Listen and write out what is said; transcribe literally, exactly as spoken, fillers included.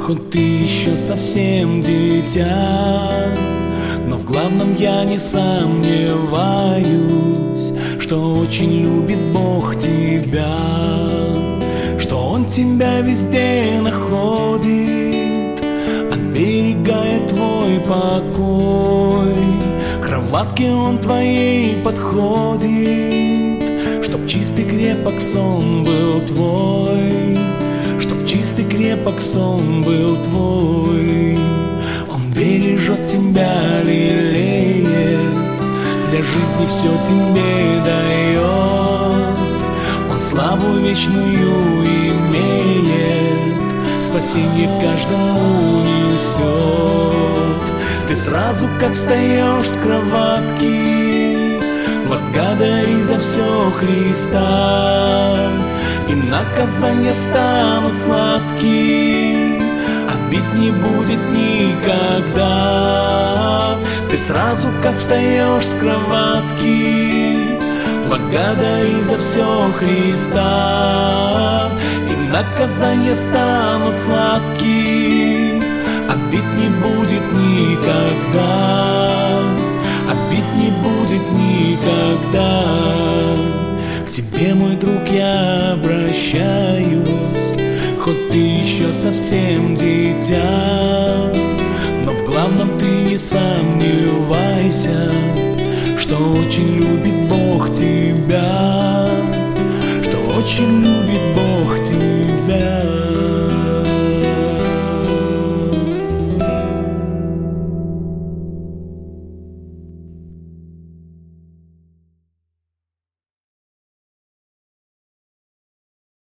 Хоть ты еще совсем дитя, но в главном я не сомневаюсь, что очень любит Бог тебя, что Он тебя везде находит, оберегая твой покой. К кроватке Он твоей подходит, чтоб чистый крепок сон был твой, чтоб чистый крепок сон был твой. Он бережет тебя, лелеет, для жизни все тебе дает. Он славу вечную имеет, спасенье каждому несет. Ты сразу, как встаешь с кроватки, благодари за все Христа, и наказания станут сладкие, обид не будет никогда. Ты сразу, как встаешь с кроватки, благодари за все Христа, и наказания станут сладкие, обид не будет никогда, обид не будет никогда. К тебе, мой друг, я обращаюсь, хоть ты еще совсем дитя, но в главном ты не сомневайся, что очень любит Бог тебя, что очень любит